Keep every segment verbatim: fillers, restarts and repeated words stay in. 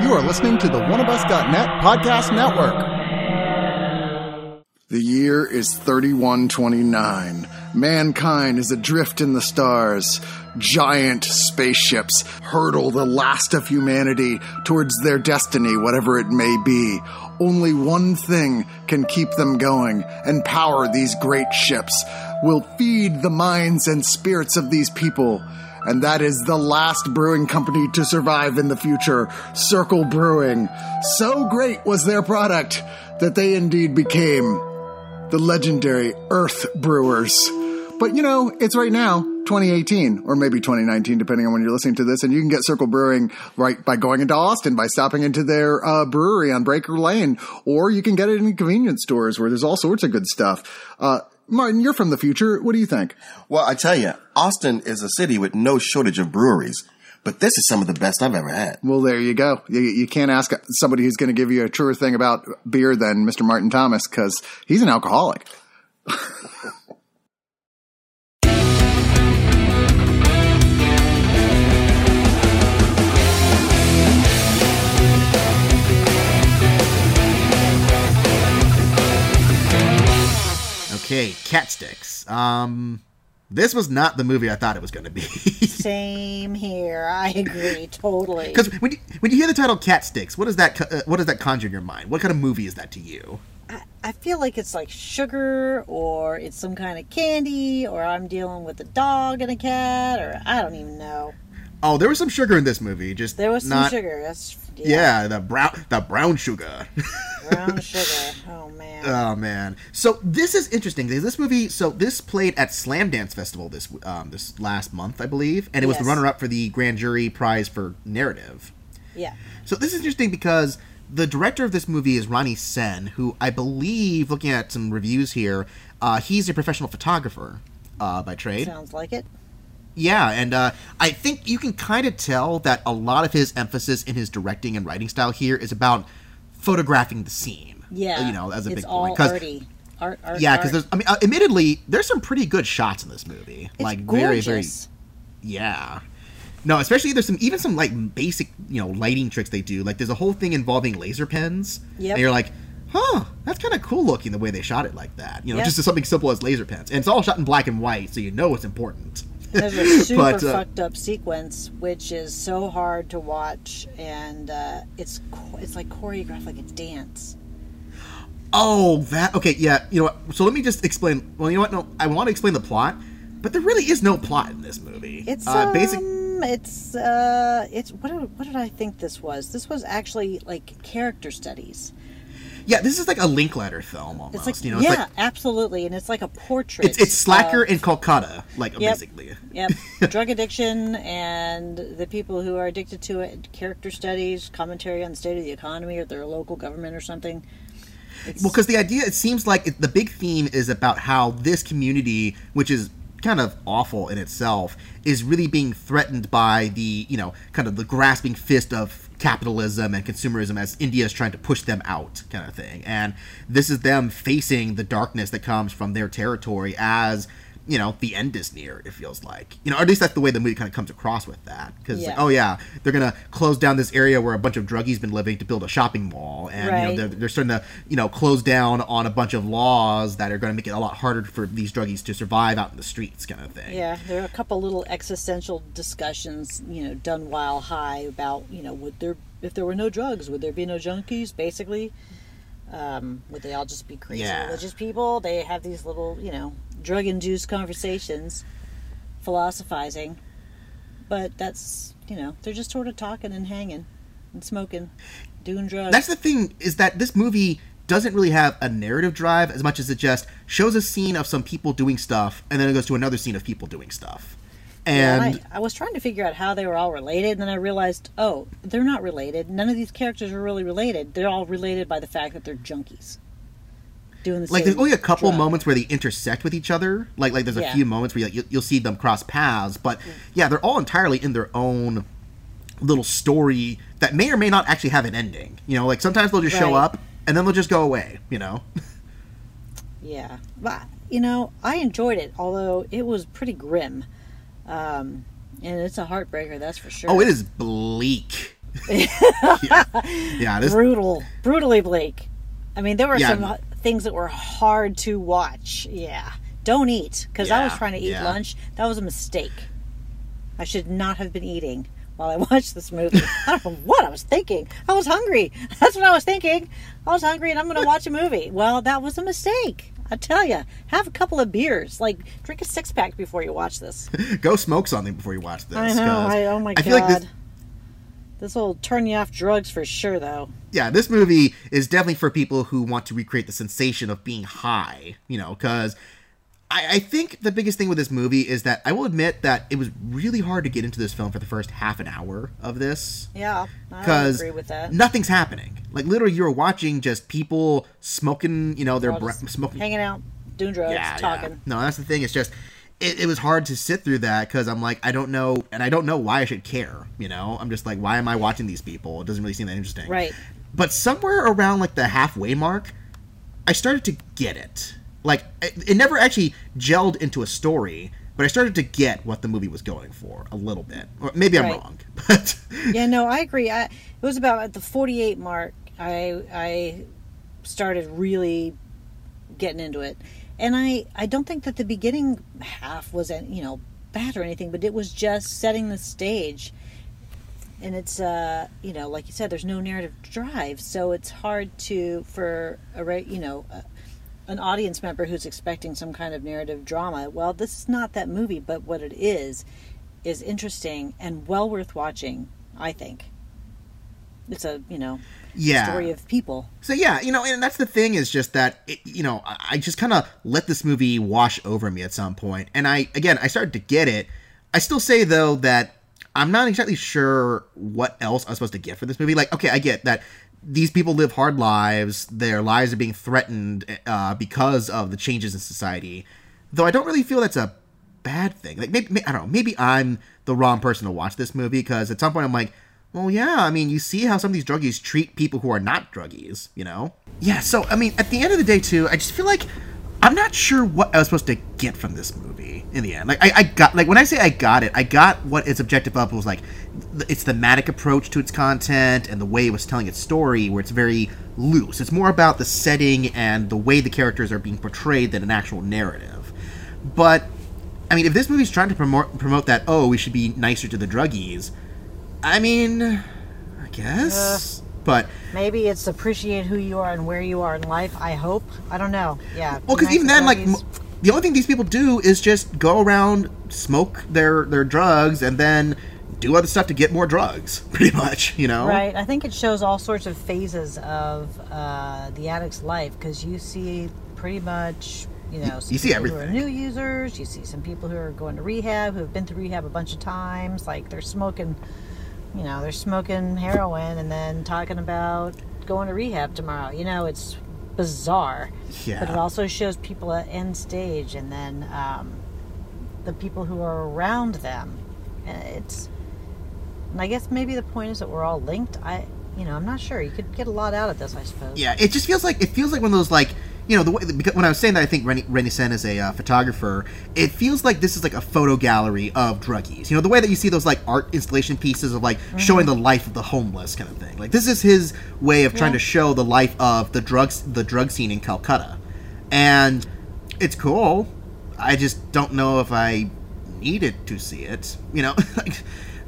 You are listening to the one of us dot net podcast network. The year is thirty-one twenty-nine. Mankind is adrift in the stars. Giant spaceships hurtle the last of humanity towards their destiny, whatever it may be. Only one thing can keep them going and power these great ships. Will feed the minds and spirits of these people. And that is the last brewing company to survive in the future, Circle Brewing. So great was their product that they indeed became the legendary Earth Brewers. But, you know, it's right now, twenty eighteen, or maybe twenty nineteen, depending on when you're listening to this, and you can get Circle Brewing right by going into Austin, by stopping into their uh, brewery on Breaker Lane, or you can get it in convenience stores where there's all sorts of good stuff. Uh, Martin, you're from the future. What do you think? Well, I tell you, Austin is a city with no shortage of breweries. But this is some of the best I've ever had. Well, there you go. You, you can't ask somebody who's going to give you a truer thing about beer than Mister Martin Thomas, because he's an alcoholic. Okay, Cat Sticks. Um... This was not the movie I thought it was going to be. Same here. I agree totally. Because when you, when you hear the title Cat Sticks, what does that uh, what does that conjure in your mind? What kind of movie is that to you? I, I feel like it's like sugar, or it's some kind of candy, or I'm dealing with a dog and a cat, or I don't even know. Oh, there was some sugar in this movie. Just there was not, some sugar. That's yeah. yeah, the brown the brown sugar. Brown sugar. Oh man. Oh man. So this is interesting. This movie. So this played at Slam Dance Festival this um, this last month, I believe, and it was yes. the runner-up for the Grand Jury Prize for Narrative. Yeah. So this is interesting because the director of this movie is Ronnie Sen, who I believe, looking at some reviews here, uh, he's a professional photographer uh, by trade. Sounds like it. Yeah, and uh, I think you can kind of tell that a lot of his emphasis in his directing and writing style here is about photographing the scene. Yeah, you know, as a it's big all point. arty. Art, art, yeah, because art. there's, I mean, uh, admittedly, there's some pretty good shots in this movie. It's like gorgeous. very, very, yeah. No, especially there's some even some like basic, you know, lighting tricks they do. Like there's a whole thing involving laser pens. Yep. And you're like, huh, that's kind of cool looking the way they shot it like that. You know, yep. just something simple as laser pens, and it's all shot in black and white, so you know it's important. There's a super but, uh, fucked up sequence, which is so hard to watch, and uh, it's it's like choreographed like a dance. Oh, that okay, yeah. You know what? So let me just explain. Well, you know what? No, I want to explain the plot, but there really is no plot in this movie. It's uh, um, basic. It's uh, it's what did, what did I think this was? This was actually like character studies. Yeah, this is like a Linklater film almost. It's like you know, it's yeah, like, absolutely, and it's like a portrait. It's it's Slacker of, in Kolkata, like yep, basically. Yep, drug addiction and the people who are addicted to it. Character studies, commentary on the state of the economy or their local government or something. It's... Well, because the idea, it seems like it, the big theme is about how this community, which is kind of awful in itself, is really being threatened by the, you know, kind of the grasping fist of capitalism and consumerism as India is trying to push them out, kind of thing. And this is them facing the darkness that comes from their territory as, you know, the end is near, it feels like. You know, or at least that's the way the movie kind of comes across with that. Because, yeah. like, oh, yeah, they're going to close down this area where a bunch of druggies been living to build a shopping mall. And, right. you know, they're, they're starting to, you know, close down on a bunch of laws that are going to make it a lot harder for these druggies to survive out in the streets, kind of thing. Yeah, there are a couple little existential discussions, you know, done while high about, you know, would there, if there were no drugs, would there be no junkies, basically? Um, would they all just be crazy yeah. religious people? They have these little, you know, drug-induced conversations, philosophizing, but that's, you know, they're just sort of talking and hanging and smoking, doing drugs. That's the thing, is that this movie doesn't really have a narrative drive as much as it just shows a scene of some people doing stuff, and then it goes to another scene of people doing stuff. And, yeah, and I, I was trying to figure out how they were all related, and then I realized, oh, they're not related. None of these characters are really related. They're all related by the fact that they're junkies. Doing the like, same there's only a couple drug. moments where they intersect with each other. Like, like there's a Yeah. few moments where you'll, you'll see them cross paths. But, yeah, they're all entirely in their own little story that may or may not actually have an ending. You know, like, sometimes they'll just show Right. up, and then they'll just go away, you know? Yeah. But, you know, I enjoyed it, although it was pretty grim. Um, and it's a heartbreaker, that's for sure. Oh, it is bleak. yeah, yeah this, brutal, brutally bleak. I mean, there were Yeah. some things that were hard to watch. Yeah, don't eat because I was Yeah, trying to eat yeah. lunch. That was a mistake. I should not have been eating while I watched this movie. I don't know what I was thinking. I was hungry. That's what I was thinking. I was hungry and I'm going to watch a movie. Well, that was a mistake. I tell you, have a couple of beers. Like, drink a six pack before you watch this. go smoke something before you watch this. I know. 'cause I, oh my I god. feel like this, This will turn you off drugs for sure, though. yeah, this movie is definitely for people who want to recreate the sensation of being high, you know, because I, I think the biggest thing with this movie is that I will admit that it was really hard to get into this film for the first half an hour of this. Yeah, I Because agree with that. nothing's happening. Like, literally, you're watching just people smoking, you know, their All breath, just smoking. hanging out, doing drugs, yeah, talking. yeah. No, that's the thing. It's just, it, it was hard to sit through that because I'm like, I don't know, and I don't know why I should care, you know? I'm just like, why am I watching these people? It doesn't really seem that interesting. Right. But somewhere around, like, the halfway mark, I started to get it. Like, it, it never actually gelled into a story, but I started to get what the movie was going for a little bit. Or maybe I'm Right. wrong, but Yeah, no, I agree. I, it was about at the forty-eight mark. I I started really getting into it, and I I don't think that the beginning half was you know bad or anything, but it was just setting the stage. And it's uh you know like you said, there's no narrative drive, so it's hard to for a re- you know. A, an audience member who's expecting some kind of narrative drama. Well, this is not that movie, but what it is is interesting and well worth watching, I think. It's a, you know, yeah. story of people. So yeah, you know, and that's the thing is just that, it, you know, I I just kind of let this movie wash over me at some point. And I, again, I started to get it. I still say, though, that I'm not exactly sure what else I was supposed to get for this movie. Like, okay, I get that these people live hard lives. Their lives are being threatened uh, because of the changes in society. Though I don't really feel that's a bad thing. Like, maybe, maybe I don't know. Maybe I'm the wrong person to watch this movie because at some point I'm like, well, yeah, I mean, you see how some of these druggies treat people who are not druggies, you know? Yeah, so, I mean, at the end of the day, too, I just feel like I'm not sure what I was supposed to get from this movie in the end. Like, I, I got, like, when I say I got it, I got what its objective of was, like, its thematic approach to its content and the way it was telling its story, where it's very loose. It's more about the setting and the way the characters are being portrayed than an actual narrative. But, I mean, if this movie's trying to promote, promote that, oh, we should be nicer to the druggies, I mean, I guess, uh, but maybe it's appreciate who you are and where you are in life. I hope. I don't know. Yeah. Well, because even then, like, m- the only thing these people do is just go around, smoke their their drugs, and then do other stuff to get more drugs. Pretty much, you know. Right. I think it shows all sorts of phases of uh, the addict's life because you see pretty much. You know, some you see people everything. who are new users. You see some people who are going to rehab, who have been to rehab a bunch of times. Like they're smoking. You know, they're smoking heroin and then talking about going to rehab tomorrow. You know, it's bizarre. Yeah. But it also shows people at end stage and then um, the people who are around them. And it's, and I guess maybe the point is that we're all linked. I, you know, I'm not sure. You could get a lot out of this, I suppose. Yeah, it just feels like it feels like one of those like. You know, the way, because when I was saying that I think Renny, Renny Sen is a uh, photographer, it feels like this is like a photo gallery of druggies. You know, the way that you see those like art installation pieces of like mm-hmm. showing the life of the homeless kind of thing. Like this is his way of trying yeah. to show the life of the drugs, the drug scene in Calcutta, and it's cool. I just don't know if I needed to see it. You know, like.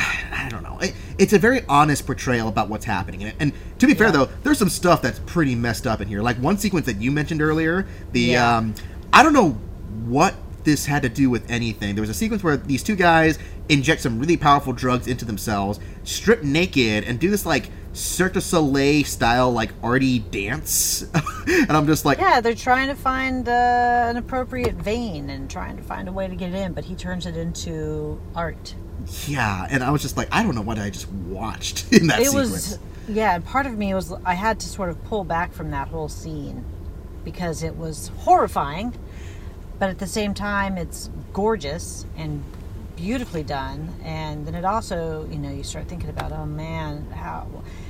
I don't know. It, it's a very honest portrayal about what's happening. And, and to be yeah. fair, though, there's some stuff that's pretty messed up in here. Like one sequence that you mentioned earlier, the yeah. um, I don't know what this had to do with anything. There was a sequence where these two guys inject some really powerful drugs into themselves, strip naked, and do this like Cirque du Soleil style like arty dance. And I'm just like, yeah, they're trying to find uh, an appropriate vein and trying to find a way to get it in, but he turns it into art. Yeah, and I was just like, I don't know what I just watched in that it sequence. Was, yeah, and part of me was, I had to sort of pull back from that whole scene because it was horrifying, but at the same time, it's gorgeous and beautifully done. And then it also, you know, you start thinking about, oh man, how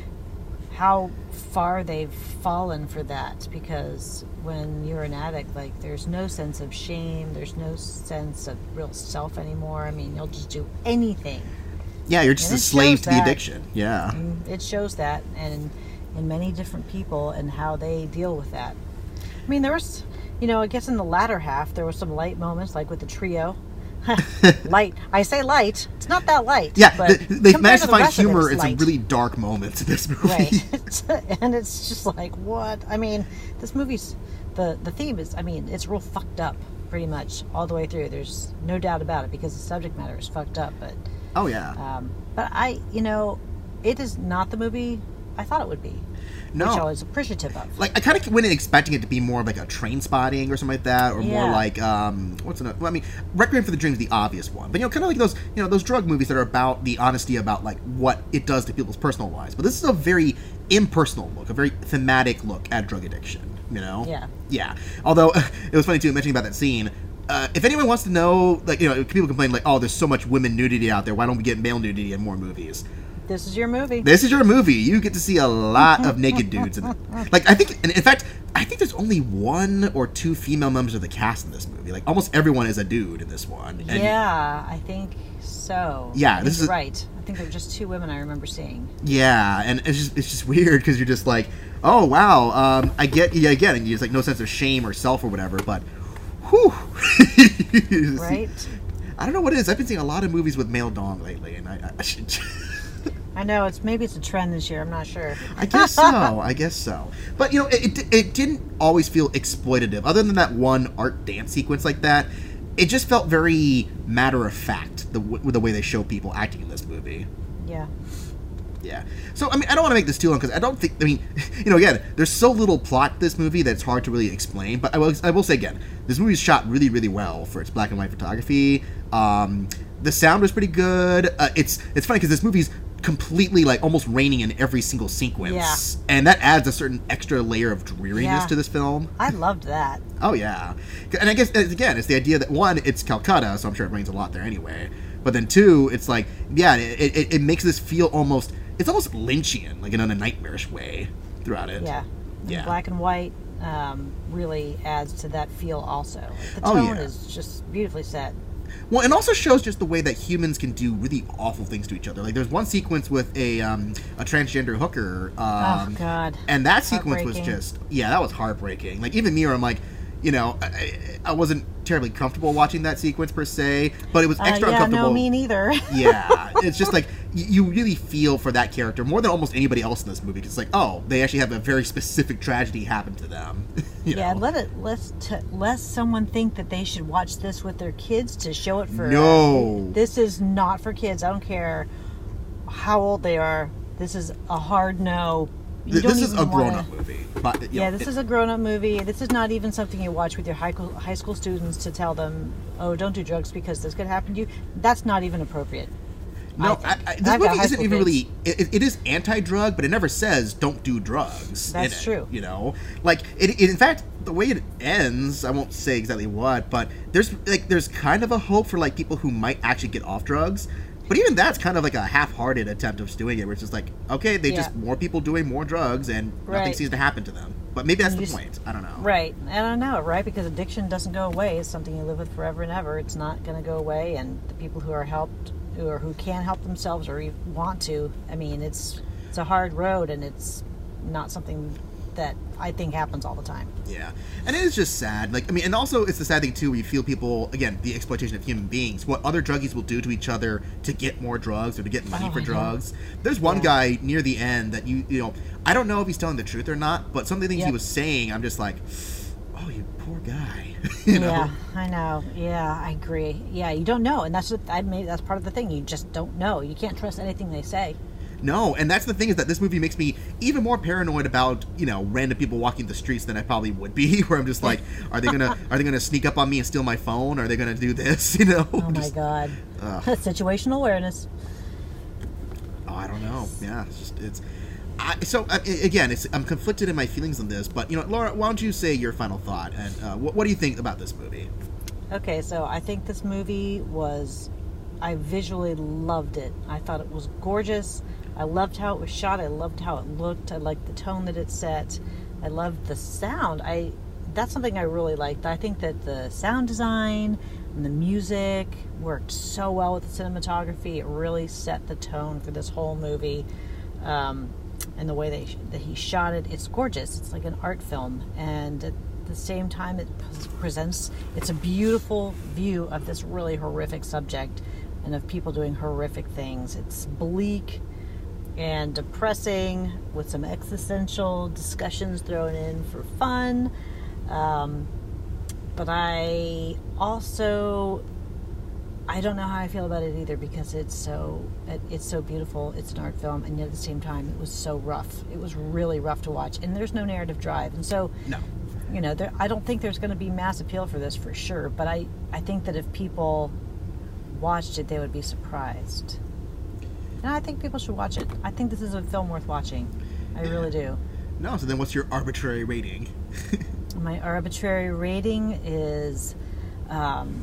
how far they've fallen for that, because when you're an addict, like there's no sense of shame, there's no sense of real self anymore. I mean, you'll just do anything Yeah, you're just And a it slave shows to the that. addiction. Yeah. It shows that, and in many different people and how they deal with that. I mean, there was, you know, I guess in the latter half there were some light moments, like with the trio. Light. I say light. It's not that light. Yeah, but th- they've compared managed to to the find rest of it, humor it's in some light. really dark moments in this movie. Right. And it's just like, what? I mean, this movie's the the theme is, I mean, it's real fucked up pretty much all the way through. There's no doubt about it because the subject matter is fucked up. But Oh, yeah. um, but I, you know, it is not the movie I thought it would be. No. Which I was appreciative of. Like, I kind of went in expecting it to be more of like a Train Spotting or something like that, or more Yeah. like um, what's another? Well, I mean, Requiem for the Dream is the obvious one, but you know, kind of like those, you know, those drug movies that are about the honesty about like what it does to people's personal lives. But this is a very impersonal look, a very thematic look at drug addiction. You know? Yeah. Yeah. Although it was funny too, mentioning about that scene. Uh, if anyone wants to know, like, you know, people complain like, oh, there's so much women nudity out there. Why don't we get male nudity in more movies? This is your movie. This is your movie. You get to see a lot of naked dudes in it. Like, I think, and in fact, I think there's only one or two female members of the cast in this movie. Like, almost everyone is a dude in this one. And Yeah, I think so. Yeah, I think this is you're a- right. I think there were just two women I remember seeing. Yeah, and it's just it's just weird because you're just like, oh wow, um, I get yeah, again, and there's like no sense of shame or self or whatever, but, whew, Right? I don't know what it is. I've been seeing a lot of movies with male dong lately, and I, I should. I know it's maybe it's a trend this year. I'm not sure. I guess so. I guess so. But you know, it, it it didn't always feel exploitative. Other than that one art dance sequence like that, it just felt very matter of fact. The w- the way they show people acting in this movie. Yeah. Yeah. So I mean, I don't want to make this too long because I don't think. I mean, you know, again, there's so little plot to this movie that it's hard to really explain. But I will I will say again, this movie is shot really really well for its black and white photography. Um, the sound was pretty good. Uh, it's it's funny because this movie's completely like almost raining in every single sequence, Yeah. and that adds a certain extra layer of dreariness Yeah. to this film. I loved that. Oh yeah, and I guess again, it's the idea that one, it's Calcutta, so I'm sure it rains a lot there anyway. But then two, it's like yeah, it it, it makes this feel almost it's almost Lynchian, like in a nightmarish way throughout it. Yeah. And Yeah. black and white um, really adds to that feel also. The Oh, tone yeah. is just beautifully set. Well, it also shows just the way that humans can do really awful things to each other. Like, there's one sequence with a um, a transgender hooker. Um, Oh, God. And that sequence was Heartbreaking. just, yeah, that was heartbreaking. Like, even me, I'm like, you know, I, I wasn't terribly comfortable watching that sequence per se, but it was Uh, extra yeah, uncomfortable. no, me neither. Yeah, it's just like y- you really feel for that character more than almost anybody else in this movie. 'Cause it's like, oh, they actually have a very specific tragedy happen to them. you Yeah, know? let it let to, let someone think that they should watch this with their kids to show it for. No. This is not for kids. I don't care how old they are. This is a hard no. You Th- don't this is even a grown-up wanna- movie. But, you Yeah, know, this it- is a grown-up movie. This is not even something you watch with your high school, high school students to tell them, "Oh, don't do drugs because this could happen to you." That's not even appropriate. No, I I think. I, And this I've got movie high isn't school even kids. really. It, it is anti-drug, but it never says don't do drugs. That's in it, true. You know, like it, it. In fact, the way it ends, I won't say exactly what, but there's like there's kind of a hope for like people who might actually get off drugs. But even that's kind of like a half-hearted attempt of doing it, where it's just like, okay, they Yeah. just more people doing more drugs, and nothing Right. seems to happen to them. But maybe that's And the you s- point. I don't know. Right. And I know, right? Because addiction doesn't go away. It's something you live with forever and ever. It's not going to go away. And the people who are helped, or who can help themselves or even want to, I mean, it's it's a hard road, and it's not something that I think happens all the time. Yeah, and it is just sad. Like, I mean, and also it's the sad thing too, where you feel people again the exploitation of human beings, what other druggies will do to each other to get more drugs or to get money Oh, for I know. drugs. There's one Yeah. guy near the end that you you know I don't know if he's telling the truth or not, but some of the things he Yep. was saying, I'm just like, oh, you poor guy. you know? Yeah, I know. Yeah, I agree. Yeah, you don't know, and that's what I made. That's part of the thing. You just don't know. You can't trust anything they say. No, and that's the thing is that this movie makes me even more paranoid about you know random people walking the streets than I probably would be. Where I'm just like, are they gonna are they gonna sneak up on me and steal my phone? Are they gonna do this? You know? Oh my Just- God. ugh. Situational awareness. Oh, I don't know. Yeah, it's just it's. I, so uh, again, it's I'm conflicted in my feelings on this, but you know, Laura, why don't you say your final thought and uh, what, what do you think about this movie? Okay, so I think this movie was, I visually loved it. I thought it was gorgeous. I loved how it was shot. I loved how it looked. I liked the tone that it set. I loved the sound. I that's something I really liked. I think that the sound design, And the music worked so well with the cinematography. It really set the tone for this whole movie. Um, and the way they, that he shot it, it's gorgeous. It's like an art film. And at the same time, it presents, it's a beautiful view of this really horrific subject and of people doing horrific things. It's bleak and depressing with some existential discussions thrown in for fun. Um, but I also, I don't know how I feel about it either, because it's so, it, it's so beautiful. It's an art film, and yet at the same time, it was so rough. It was really rough to watch, and there's no narrative drive. And so, No. you know, there, I don't think there's going to be mass appeal for this for sure, but I, I think that if people watched it, they would be surprised. And I think people should watch it. I think this is a film worth watching. I really do. No, so then what's your arbitrary rating? My arbitrary rating is um,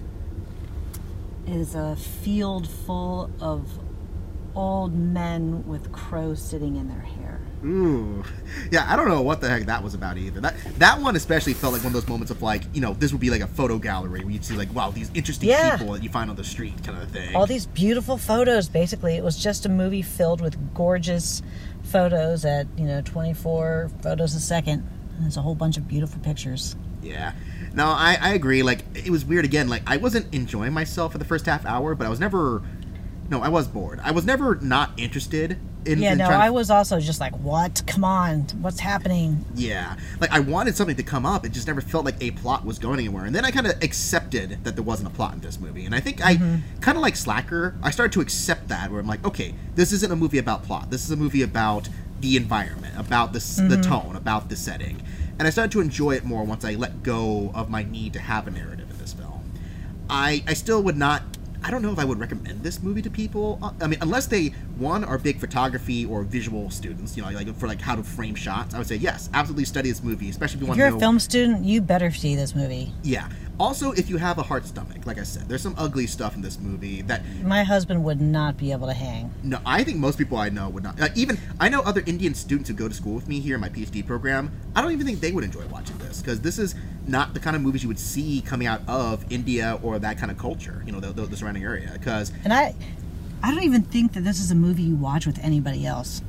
is a field full of old men with crows sitting in their hair. Ooh. Yeah, I don't know what the heck that was about either. That that one especially felt like one of those moments of like, you know, this would be like a photo gallery where you'd see like, wow, these interesting Yeah. people that you find on the street kind of thing. All these beautiful photos, basically. It was just a movie filled with gorgeous photos at, you know, twenty-four photos a second. And there's a whole bunch of beautiful pictures. Yeah. No, I, I agree. Like, it was weird again. Like, I wasn't enjoying myself for the first half hour, but I was never... No, I was bored. I was never not interested in... Yeah, in no, trying to- I was also just like, what? Come on. What's happening? Yeah. Like, I wanted something to come up. It just never felt like a plot was going anywhere. And then I kind of accepted that there wasn't a plot in this movie. And I think Mm-hmm. I, kind of like Slacker, I started to accept that, where I'm like, okay, this isn't a movie about plot. This is a movie about the environment, about the, s Mm-hmm. the tone, about the setting. And I started to enjoy it more once I let go of my need to have a narrative in this film. I, I still would not... I don't know if I would recommend this movie to people. Uh, I mean, unless they, one, are big photography or visual students, you know, like for like how to frame shots, I would say, yes, absolutely study this movie, especially if you If want you're to know... a film student, you better see this movie. Yeah. Also, if you have a hard stomach, like I said, there's some ugly stuff in this movie that... My husband would not be able to hang. No, I think most people I know would not. Uh, even, I know other Indian students who go to school with me here in my PhD program. I don't even think they would enjoy watching this, because this is not the kind of movies you would see coming out of India or that kind of culture, you know, the, the, the surrounding area, because... And I I don't even think that this is a movie you watch with anybody else.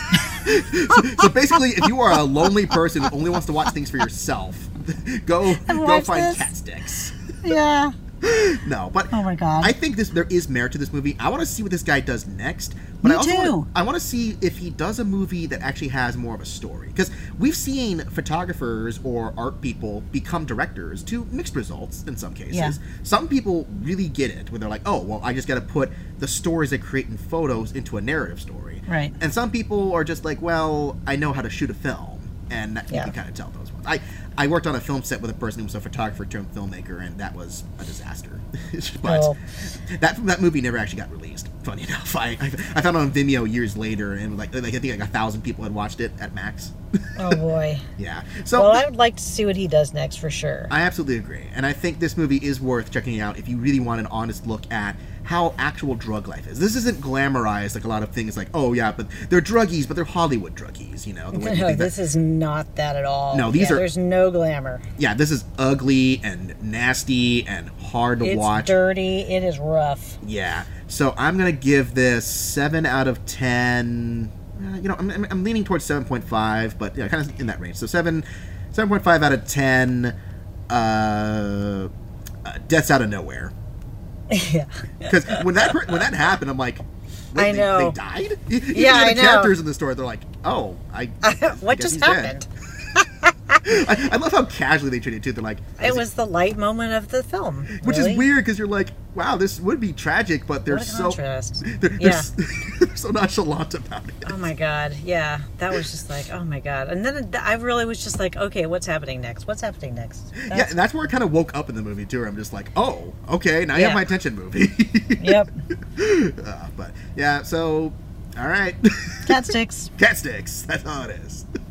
so, so basically, if you are a lonely person who only wants to watch things for yourself, go go watch find this. cat sticks. Yeah. No, but Oh my God. I think this there is merit to this movie. I want to see what this guy does next. But Me I also too. Wanna, I want to see if he does a movie that actually has more of a story. Because we've seen photographers or art people become directors to mixed results in some cases. Yeah. Some people really get it, where they're like, oh, well, I just got to put the stories I create in photos into a narrative story. Right. And some people are just like, well, I know how to shoot a film. And that, Yeah. you can kind of tell those ones. I, I worked on a film set with a person who was a photographer turned filmmaker, and that was a disaster. but Oh. that that movie never actually got released. Funny enough, I, I I found it on Vimeo years later, and like, like I think like a thousand people had watched it at max. Oh boy. Yeah. So Well, I would like to see what he does next for sure. I absolutely agree, and I think this movie is worth checking out if you really want an honest look at how actual drug life is. This isn't glamorized like a lot of things, like, oh yeah, but they're druggies, but they're Hollywood druggies, you know. The way you No, think that- this is not that at all. No, these Yeah, are- There's no glamour. yeah, this is ugly and nasty and hard to It's watch. dirty. It is rough. Yeah. So I'm gonna give this seven out of ten. Uh, you know, I'm, I'm, I'm leaning towards seven point five, but yeah, kind of in that range. So seven, seven point five out of ten. Uh, uh, deaths out of nowhere. Yeah. Because when that per- when that happened, I'm like, wait, I they, know. they died. Even Yeah, the I know. characters in the story, they're like, oh, I. I What guess just he's dead. happened? I, I love how casually they treat it too. They're like, It was the light moment of the film. which really. is weird because you're like, wow, this would be tragic, but they're What a so contrast. they're, they're, Yeah. s- they're so nonchalant about it. Oh my God. Yeah. That was just like, oh my God. And then I really was just like, okay, what's happening next? What's happening next? Yeah, That's- and that's where I kind of woke up in the movie too. Where I'm just like, oh, okay, now you have Yeah. my attention, movie. Yep. Uh, but yeah, so all right, Cat sticks. cat sticks. That's how it is.